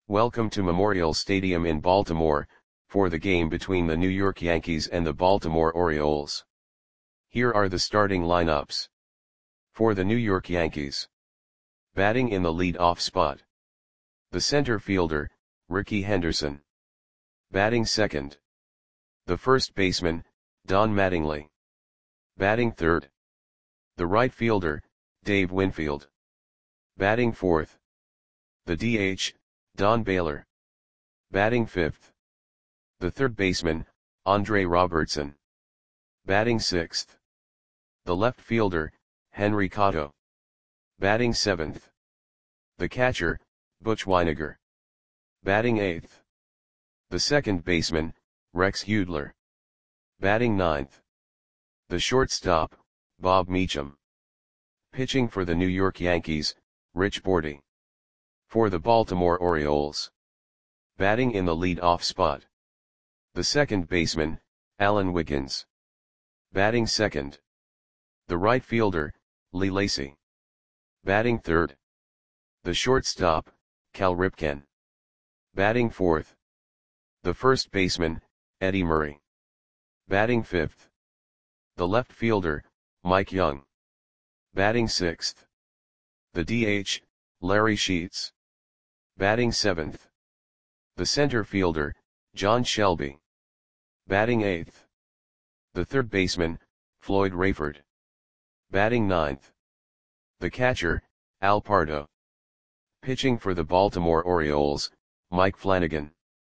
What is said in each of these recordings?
Welcome to Memorial Stadium in Baltimore, for the game between the New York Yankees and the Baltimore Orioles. Here are the starting lineups. For the New York Yankees. Batting in the lead-off spot. The center fielder, Rickey Henderson. Batting second. The first baseman, Don Mattingly. Batting third. The right fielder, Dave Winfield. Batting fourth. The DH, Don Baylor. Batting fifth. The third baseman, Andre Robertson. Batting sixth. The left fielder, Henry Cotto. Batting seventh. The catcher, Butch Wynegar. Batting eighth. The second baseman, Rex Hudler. Batting ninth. The shortstop, Bob Meacham. Pitching for the New York Yankees, Rich Bordi. For the Baltimore Orioles. Batting in the lead-off spot. The second baseman, Alan Wiggins. Batting second. The right fielder, Lee Lacy. Batting third. The shortstop, Cal Ripken. Batting fourth. The first baseman, Eddie Murray. Batting fifth. The left fielder, Mike Young. Batting sixth. The DH, Larry Sheets. Batting seventh. The center fielder, John Shelby. Batting eighth. The third baseman, Floyd Rayford. Batting ninth. The catcher, Al Pardo. Pitching for the Baltimore Orioles, Mike Flanagan.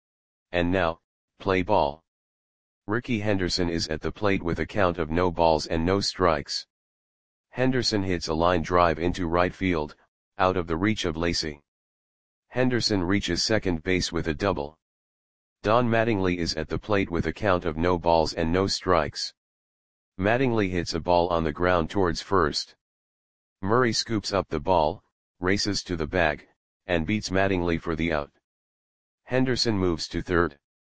And now, play ball. Rickey Henderson is at the plate with a count of no balls and no strikes. Henderson hits a line drive into right field, out of the reach of Lacy. Henderson reaches second base with a double. Don Mattingly is at the plate with a count of no balls and no strikes. Mattingly hits a ball on the ground towards first. Murray scoops up the ball, races to the bag, and beats Mattingly for the out. Henderson moves to third.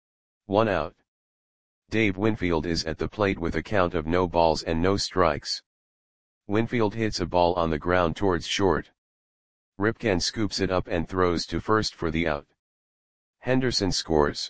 1 out. Dave Winfield is at the plate with a count of no balls and no strikes. Winfield hits a ball on the ground towards short. Ripken scoops it up and throws to first for the out. Henderson scores.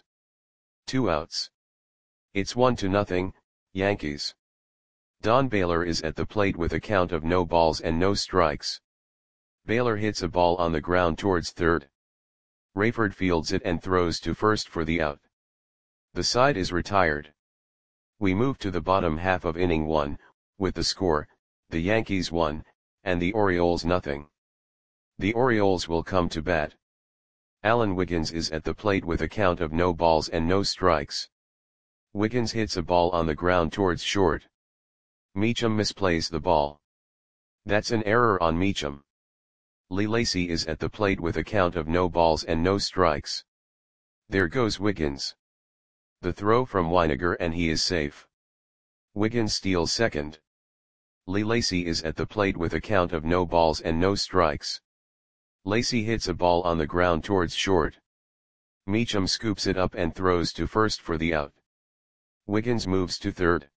2 outs. It's 1-0, Yankees. Don Baylor is at the plate with a count of no balls and no strikes. Baylor hits a ball on the ground towards third. Rayford fields it and throws to first for the out. The side is retired. We move to the bottom half of inning 1, with the score, the Yankees 1, and the Orioles 0. The Orioles will come to bat. Alan Wiggins is at the plate with a count of no balls and no strikes. Wiggins hits a ball on the ground towards short. Meacham misplays the ball. That's an error on Meacham. Lee Lacy is at the plate with a count of no balls and no strikes. There goes Wiggins. The throw from Wynegar and he is safe. Wiggins steals second. Lee Lacy is at the plate with a count of no balls and no strikes. Lacy hits a ball on the ground towards short. Meacham scoops it up and throws to first for the out. Wiggins moves to third.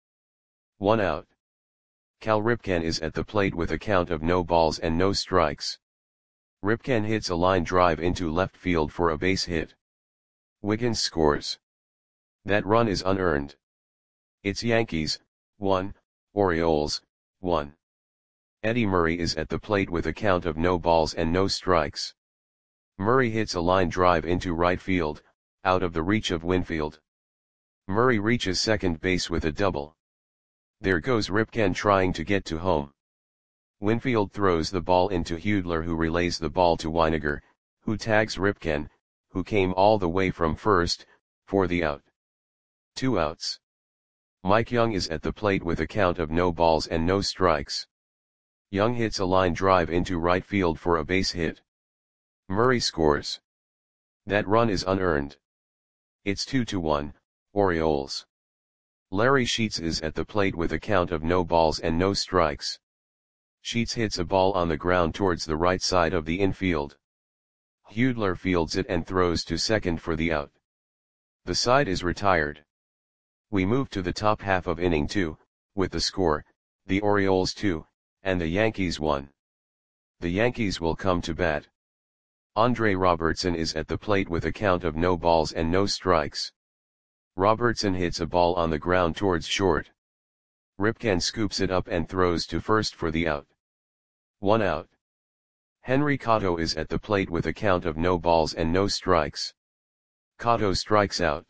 1 out. Cal Ripken is at the plate with a count of no balls and no strikes. Ripken hits a line drive into left field for a base hit. Wiggins scores. That run is unearned. It's Yankees, 1, Orioles, 1. Eddie Murray is at the plate with a count of no balls and no strikes. Murray hits a line drive into right field, out of the reach of Winfield. Murray reaches second base with a double. There goes Ripken trying to get to home. Winfield throws the ball into Hudler, who relays the ball to Wynegar, who tags Ripken, who came all the way from first, for the out. 2 outs. Mike Young is at the plate with a count of no balls and no strikes. Young hits a line drive into right field for a base hit. Murray scores. That run is unearned. It's 2-1, Orioles. Larry Sheets is at the plate with a count of no balls and no strikes. Sheets hits a ball on the ground towards the right side of the infield. Hudler fields it and throws to second for the out. The side is retired. We move to the top half of inning 2, with the score, the Orioles 2, and the Yankees 1. The Yankees will come to bat. Andre Robertson is at the plate with a count of no balls and no strikes. Robertson hits a ball on the ground towards short. Ripken scoops it up and throws to first for the out. 1 out. Henry Cotto is at the plate with a count of no balls and no strikes. Cotto strikes out.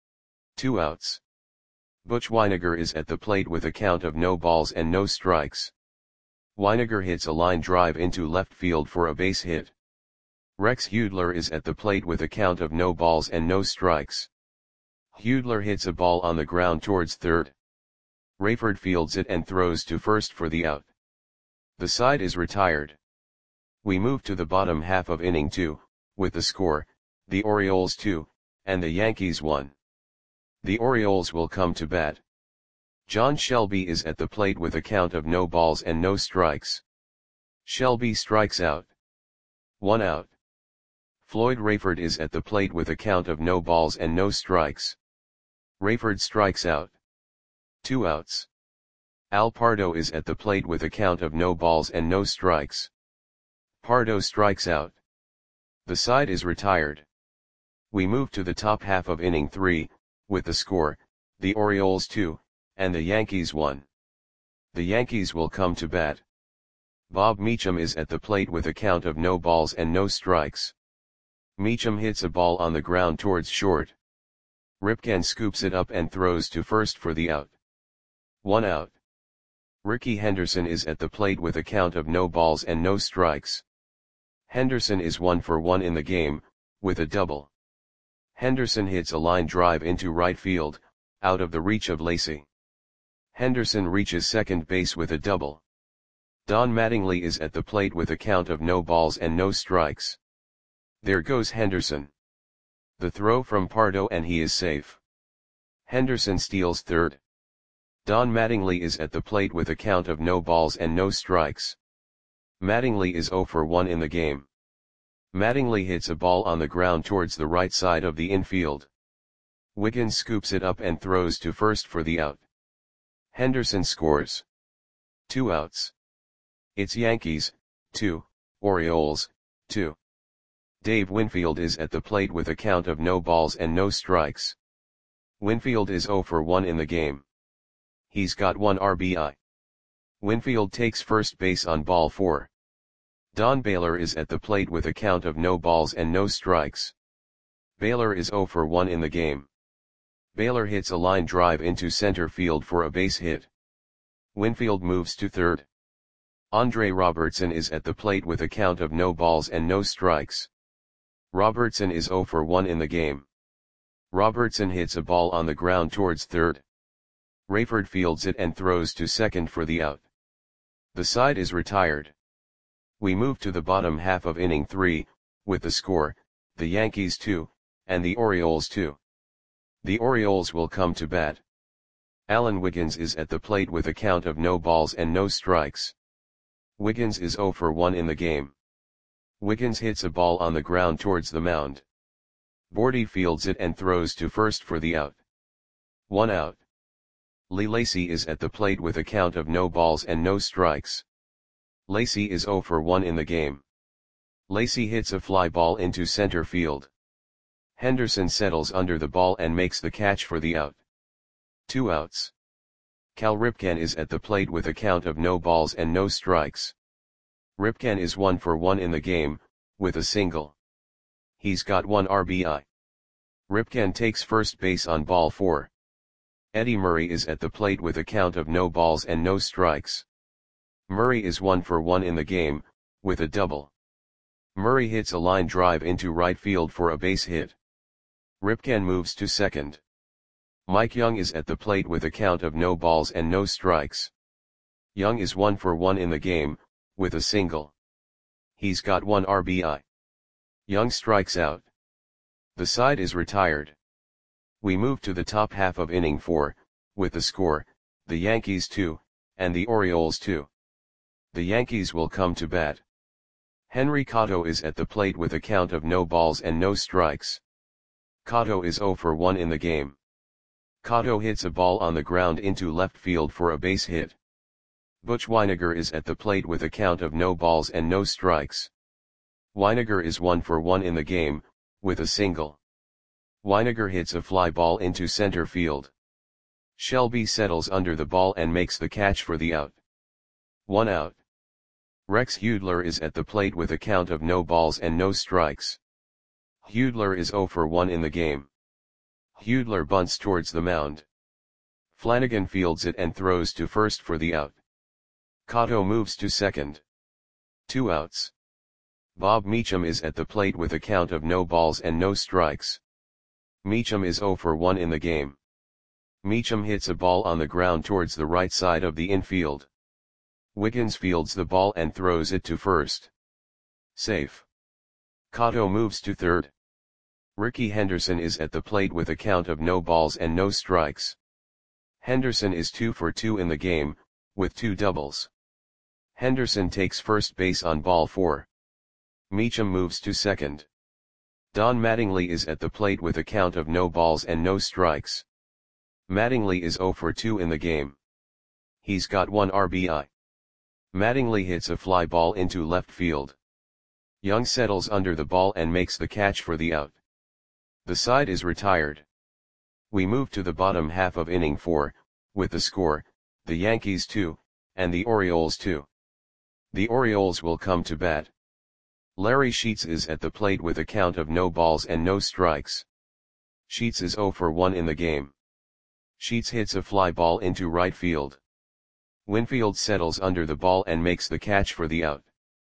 2 outs. Butch Wynegar is at the plate with a count of no balls and no strikes. Wynegar hits a line drive into left field for a base hit. Rex Hudler is at the plate with a count of no balls and no strikes. Hudler hits a ball on the ground towards third. Rayford fields it and throws to first for the out. The side is retired. We move to the bottom half of inning 2, with the score, the Orioles 2, and the Yankees 1. The Orioles will come to bat. John Shelby is at the plate with a count of no balls and no strikes. Shelby strikes out. 1 out. Floyd Rayford is at the plate with a count of no balls and no strikes. Rayford strikes out. 2 outs. Al Pardo is at the plate with a count of no balls and no strikes. Pardo strikes out. The side is retired. We move to the top half of inning 3, with the score, the Orioles 2, and the Yankees 1. The Yankees will come to bat. Bob Meacham is at the plate with a count of no balls and no strikes. Meacham hits a ball on the ground towards short. Ripken scoops it up and throws to first for the out. 1 out. Rickey Henderson is at the plate with a count of no balls and no strikes. Henderson is 1 for 1 in the game, with a double. Henderson hits a line drive into right field, out of the reach of Lacy. Henderson reaches second base with a double. Don Mattingly is at the plate with a count of no balls and no strikes. There goes Henderson. The throw from Pardo and he is safe. Henderson steals third. Don Mattingly is at the plate with a count of no balls and no strikes. Mattingly is 0 for 1 in the game. Mattingly hits a ball on the ground towards the right side of the infield. Wiggins scoops it up and throws to first for the out. Henderson scores. 2 outs. It's Yankees, 2, Orioles, 2. Dave Winfield is at the plate with a count of no balls and no strikes. Winfield is 0 for 1 in the game. He's got 1 RBI. Winfield takes first base on ball 4. Don Baylor is at the plate with a count of no balls and no strikes. Baylor is 0 for 1 in the game. Baylor hits a line drive into center field for a base hit. Winfield moves to third. Andre Robertson is at the plate with a count of no balls and no strikes. Robertson is 0 for 1 in the game. Robertson hits a ball on the ground towards third. Rayford fields it and throws to second for the out. The side is retired. We move to the bottom half of inning 3, with the score, the Yankees 2, and the Orioles 2. The Orioles will come to bat. Alan Wiggins is at the plate with a count of no balls and no strikes. Wiggins is 0 for 1 in the game. Wiggins hits a ball on the ground towards the mound. Bordy fields it and throws to first for the out. 1 out. Lee Lacy is at the plate with a count of no balls and no strikes. Lacy is 0 for 1 in the game. Lacy hits a fly ball into center field. Henderson settles under the ball and makes the catch for the out. 2 outs. Cal Ripken is at the plate with a count of no balls and no strikes. Ripken is 1 for 1 in the game, with a single. He's got 1 RBI. Ripken takes first base on ball 4. Eddie Murray is at the plate with a count of no balls and no strikes. Murray is 1 for 1 in the game, with a double. Murray hits a line drive into right field for a base hit. Ripken moves to second. Mike Young is at the plate with a count of no balls and no strikes. Young is 1 for 1 in the game, with a single. He's got 1 RBI. Young strikes out. The side is retired. We move to the top half of inning 4, with the score, the Yankees 2, and the Orioles 2. The Yankees will come to bat. Henry Cotto is at the plate with a count of no balls and no strikes. Cotto is 0 for 1 in the game. Cotto hits a ball on the ground into left field for a base hit. Butch Wynegar is at the plate with a count of no balls and no strikes. Winegar is 1 for 1 in the game, with a single. Winegar hits a fly ball into center field. Shelby settles under the ball and makes the catch for the out. 1 out. Rex Hudler is at the plate with a count of no balls and no strikes. Hudler is 0 for 1 in the game. Hudler bunts towards the mound. Flanagan fields it and throws to first for the out. Cotto moves to second. 2 outs. Bob Meacham is at the plate with a count of no balls and no strikes. Meacham is 0 for 1 in the game. Meacham hits a ball on the ground towards the right side of the infield. Wiggins fields the ball and throws it to first. Safe. Cotto moves to third. Ricky Henderson is at the plate with a count of no balls and no strikes. Henderson is 2 for 2 in the game, with 2 doubles. Henderson takes first base on ball 4. Meacham moves to second. Don Mattingly is at the plate with a count of no balls and no strikes. Mattingly is 0 for 2 in the game. He's got 1 RBI. Mattingly hits a fly ball into left field. Young settles under the ball and makes the catch for the out. The side is retired. We move to the bottom half of inning 4, with the score, the Yankees 2, and the Orioles 2. The Orioles will come to bat. Larry Sheets is at the plate with a count of no balls and no strikes. Sheets is 0 for 1 in the game. Sheets hits a fly ball into right field. Winfield settles under the ball and makes the catch for the out.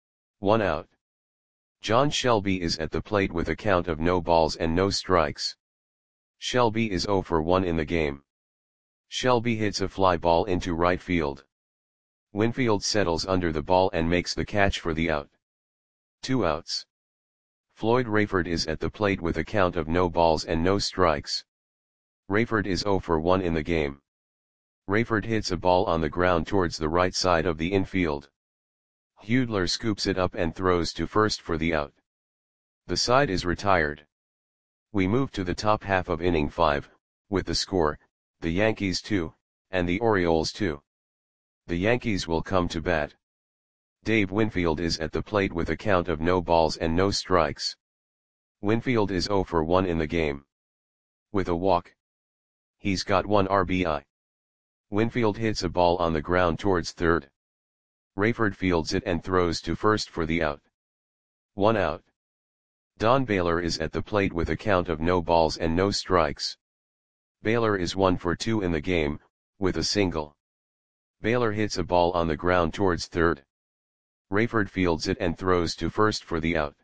1 out. John Shelby is at the plate with a count of no balls and no strikes. Shelby is 0 for 1 in the game. Shelby hits a fly ball into right field. Winfield settles under the ball and makes the catch for the out. 2 outs. Floyd Rayford is at the plate with a count of no balls and no strikes. Rayford is 0 for 1 in the game. Rayford hits a ball on the ground towards the right side of the infield. Hudler scoops it up and throws to first for the out. The side is retired. We move to the top half of inning 5, with the score, the Yankees 2, and the Orioles 2. The Yankees will come to bat. Dave Winfield is at the plate with a count of no balls and no strikes. Winfield is 0 for 1 in the game. With a walk. He's got 1 RBI. Winfield hits a ball on the ground towards third. Rayford fields it and throws to first for the out. 1 out. Don Baylor is at the plate with a count of no balls and no strikes. Baylor is 1 for 2 in the game, with a single. Baylor hits a ball on the ground towards third. Rayford fields it and throws to first for the out.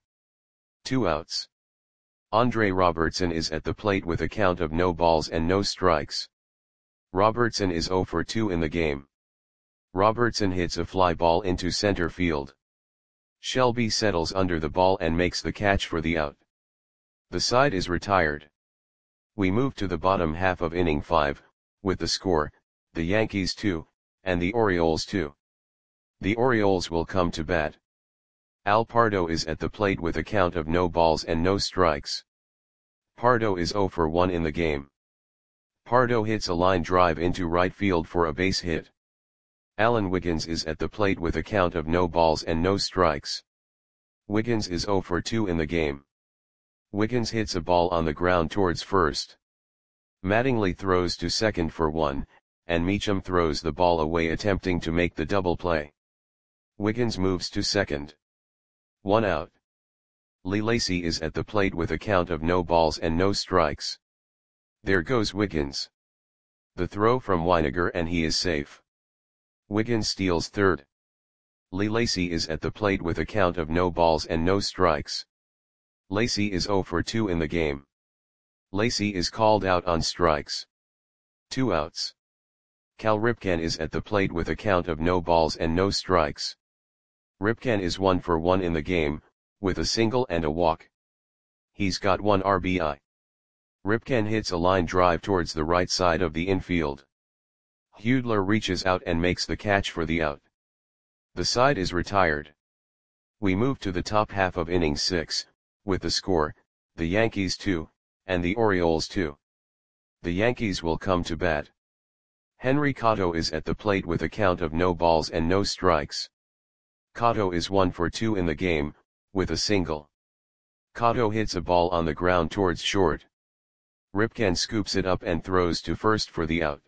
2 outs. Andre Robertson is at the plate with a count of no balls and no strikes. Robertson is 0 for 2 in the game. Robertson hits a fly ball into center field. Shelby settles under the ball and makes the catch for the out. The side is retired. We move to the bottom half of inning 5, with the score, the Yankees 2, and the Orioles 2. The Orioles will come to bat. Al Pardo is at the plate with a count of no balls and no strikes. Pardo is 0 for 1 in the game. Pardo hits a line drive into right field for a base hit. Alan Wiggins is at the plate with a count of no balls and no strikes. Wiggins is 0 for 2 in the game. Wiggins hits a ball on the ground towards first. Mattingly throws to second for 1, and Meacham throws the ball away attempting to make the double play. Wiggins moves to second. 1 out. Lee Lacy is at the plate with a count of no balls and no strikes. There goes Wiggins. The throw from Winegar and he is safe. Wiggins steals third. Lee Lacy is at the plate with a count of no balls and no strikes. Lacy is 0 for 2 in the game. Lacy is called out on strikes. 2 outs. Cal Ripken is at the plate with a count of no balls and no strikes. Ripken is 1 for 1 in the game, with a single and a walk. He's got 1 RBI. Ripken hits a line drive towards the right side of the infield. Hudler reaches out and makes the catch for the out. The side is retired. We move to the top half of inning 6, with the score, the Yankees 2, and the Orioles 2. The Yankees will come to bat. Henry Cotto is at the plate with a count of no balls and no strikes. Cotto is 1 for 2 in the game, with a single. Cotto hits a ball on the ground towards short. Ripken scoops it up and throws to first for the out.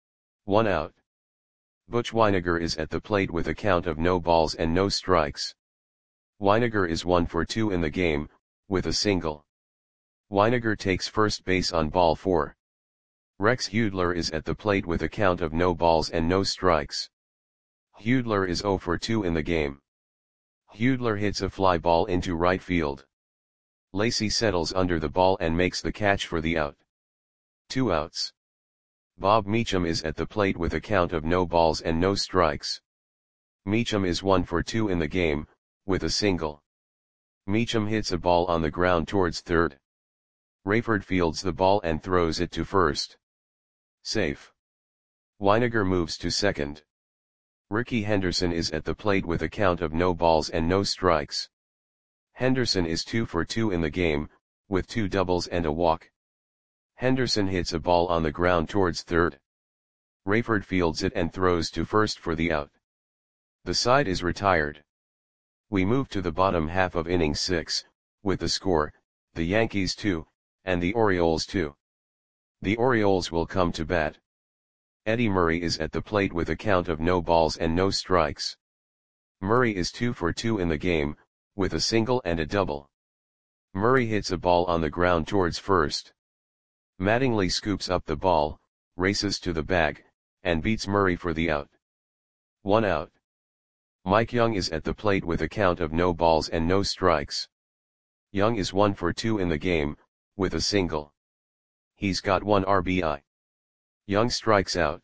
1 out. Butch Wynegar is at the plate with a count of no balls and no strikes. Wynegar is 1 for 2 in the game, with a single. Wynegar takes first base on ball 4. Rex Hudler is at the plate with a count of no balls and no strikes. Hudler is 0 for 2 in the game. Hudler hits a fly ball into right field. Lacy settles under the ball and makes the catch for the out. 2 outs. Bob Meacham is at the plate with a count of no balls and no strikes. Meacham is 1 for 2 in the game, with a single. Meacham hits a ball on the ground towards third. Rayford fields the ball and throws it to first. Safe. Wynegar moves to second. Ricky Henderson is at the plate with a count of no balls and no strikes. Henderson is 2 for 2 in the game, with 2 doubles and a walk. Henderson hits a ball on the ground towards third. Rayford fields it and throws to first for the out. The side is retired. We move to the bottom half of inning 6, with the score, the Yankees 2, and the Orioles 2. The Orioles will come to bat. Eddie Murray is at the plate with a count of no balls and no strikes. Murray is 2 for 2 in the game, with a single and a double. Murray hits a ball on the ground towards first. Mattingly scoops up the ball, races to the bag, and beats Murray for the out. 1 out. Mike Young is at the plate with a count of no balls and no strikes. Young is 1 for 2 in the game, with a single. He's got 1 RBI. Young strikes out.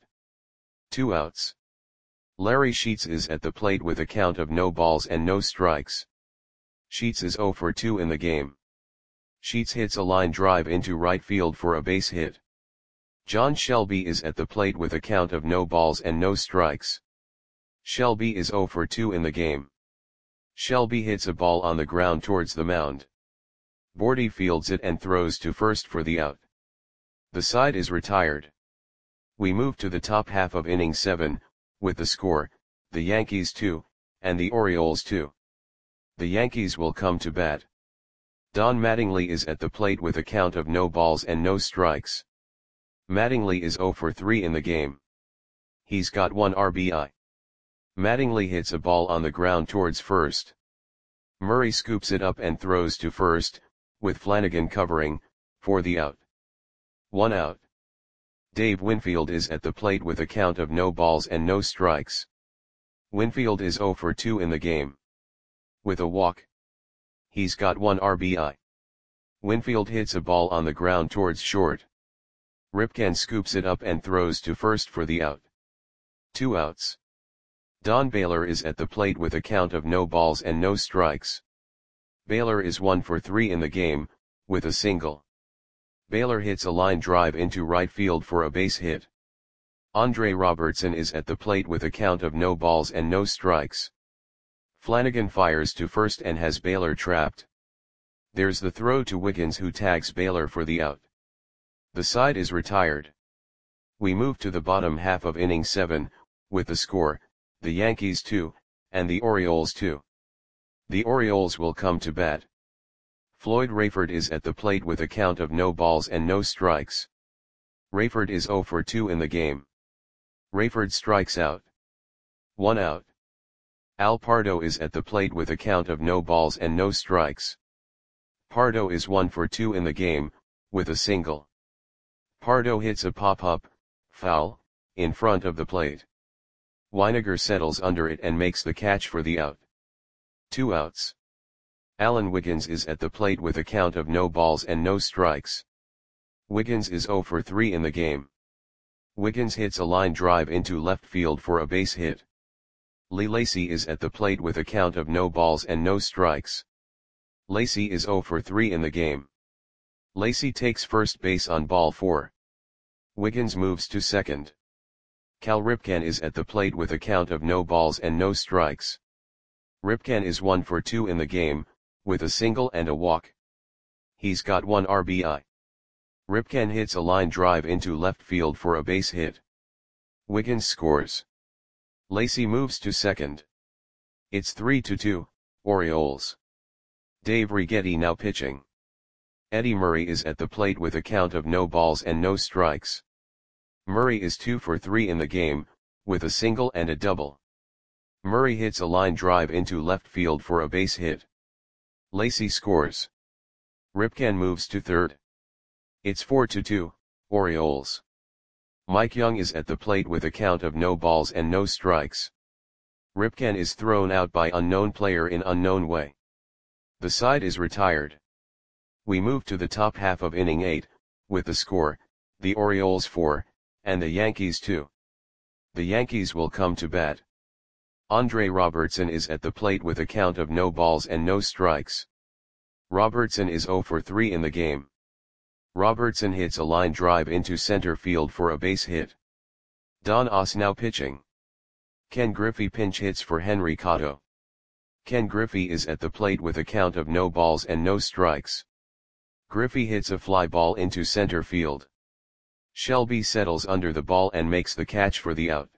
2 outs. Larry Sheets is at the plate with a count of no balls and no strikes. Sheets is 0 for 2 in the game. Sheets hits a line drive into right field for a base hit. John Shelby is at the plate with a count of no balls and no strikes. Shelby is 0 for 2 in the game. Shelby hits a ball on the ground towards the mound. Bordy fields it and throws to first for the out. The side is retired. We move to the top half of inning 7, with the score, the Yankees 2, and the Orioles 2. The Yankees will come to bat. Don Mattingly is at the plate with a count of no balls and no strikes. Mattingly is 0 for 3 in the game. He's got 1 RBI. Mattingly hits a ball on the ground towards first. Murray scoops it up and throws to first, with Flanagan covering, for the out. 1 out. Dave Winfield is at the plate with a count of no balls and no strikes. Winfield is 0 for 2 in the game. With a walk. He's got 1 RBI. Winfield hits a ball on the ground towards short. Ripken scoops it up and throws to first for the out. 2 outs. Don Baylor is at the plate with a count of no balls and no strikes. Baylor is 1 for 3 in the game, with a single. Baylor hits a line drive into right field for a base hit. Andre Robertson is at the plate with a count of no balls and no strikes. Flanagan fires to first and has Baylor trapped. There's the throw to Wiggins, who tags Baylor for the out. The side is retired. We move to the bottom half of inning 7, with the score, the Yankees 2, and the Orioles 2. The Orioles will come to bat. Floyd Rayford is at the plate with a count of no balls and no strikes. Rayford is 0 for 2 in the game. Rayford strikes out. 1 out. Al Pardo is at the plate with a count of no balls and no strikes. Pardo is 1 for 2 in the game, with a single. Pardo hits a pop-up, foul, in front of the plate. Wynegar settles under it and makes the catch for the out. 2 outs. Alan Wiggins is at the plate with a count of no balls and no strikes. Wiggins is 0 for 3 in the game. Wiggins hits a line drive into left field for a base hit. Lee Lacy is at the plate with a count of no balls and no strikes. Lacy is 0 for 3 in the game. Lacy takes first base on ball 4. Wiggins moves to second. Cal Ripken is at the plate with a count of no balls and no strikes. Ripken is 1 for 2 in the game, with a single and a walk. He's got 1 RBI. Ripken hits a line drive into left field for a base hit. Wiggins scores. Lacy moves to second. It's 3-2, Orioles. Dave Righetti now pitching. Eddie Murray is at the plate with a count of no balls and no strikes. Murray is 2 for 3 in the game, with a single and a double. Murray hits a line drive into left field for a base hit. Lacy scores. Ripken moves to third. It's 4-2, Orioles. Mike Young is at the plate with a count of no balls and no strikes. Ripken is thrown out by unknown player in unknown way. The side is retired. We move to the top half of inning 8, with the score, the Orioles 4, and the Yankees 2. The Yankees will come to bat. Andre Robertson is at the plate with a count of no balls and no strikes. Robertson is 0 for 3 in the game. Robertson hits a line drive into center field for a base hit. Don Oss now pitching. Ken Griffey pinch hits for Henry Cotto. Ken Griffey is at the plate with a count of no balls and no strikes. Griffey hits a fly ball into center field. Shelby settles under the ball and makes the catch for the out.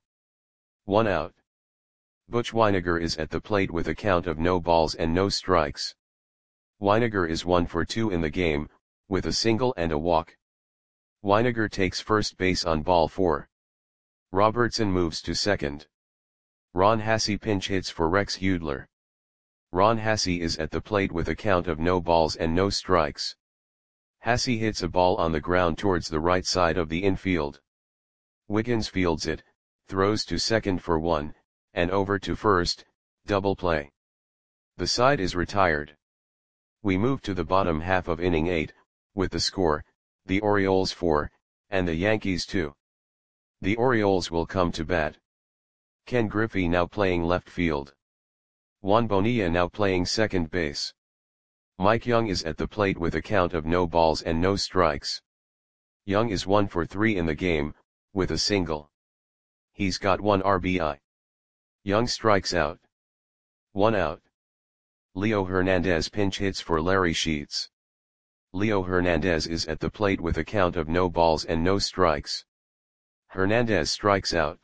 1 out. Butch Wynegar is at the plate with a count of no balls and no strikes. Wynegar is 1 for 2 in the game, with a single and a walk. Wynegar takes first base on ball 4. Robertson moves to second. Ron Hassey pinch hits for Rex Hudler. Ron Hassey is at the plate with a count of no balls and no strikes. Hassey hits a ball on the ground towards the right side of the infield. Wiggins fields it, throws to second for 1, and over to first, double play. The side is retired. We move to the bottom half of inning 8, with the score, the Orioles 4, and the Yankees 2. The Orioles will come to bat. Ken Griffey now playing left field. Juan Bonilla now playing second base. Mike Young is at the plate with a count of no balls and no strikes. Young is 1 for 3 in the game, with a single. He's got 1 RBI. Young strikes out. 1 out. Leo Hernandez pinch hits for Larry Sheets. Leo Hernandez is at the plate with a count of no balls and no strikes. Hernandez strikes out.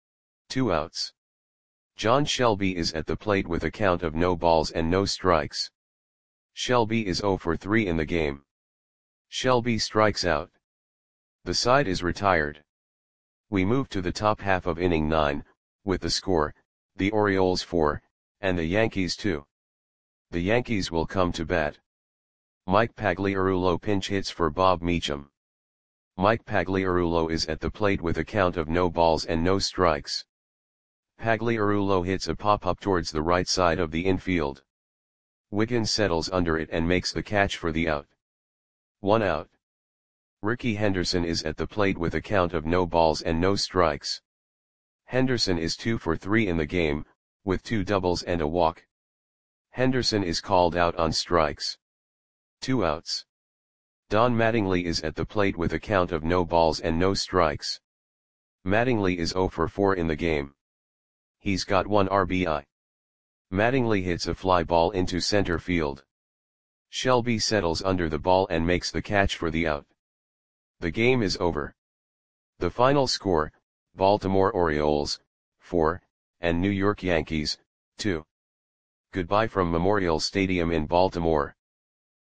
2 outs. John Shelby is at the plate with a count of no balls and no strikes. Shelby is 0 for 3 in the game. Shelby strikes out. The side is retired. We move to the top half of inning 9, with the score, the Orioles 4, and the Yankees 2. The Yankees will come to bat. Mike Pagliarulo pinch hits for Bob Meacham. Mike Pagliarulo is at the plate with a count of no balls and no strikes. Pagliarulo hits a pop-up towards the right side of the infield. Wiggins settles under it and makes the catch for the out. 1 out. Ricky Henderson is at the plate with a count of no balls and no strikes. Henderson is 2 for 3 in the game, with 2 doubles and a walk. Henderson is called out on strikes. 2 outs. Don Mattingly is at the plate with a count of no balls and no strikes. Mattingly is 0 for 4 in the game. He's got 1 RBI. Mattingly hits a fly ball into center field. Shelby settles under the ball and makes the catch for the out. The game is over. The final score, Baltimore Orioles, 4, and New York Yankees, 2. Goodbye from Memorial Stadium in Baltimore.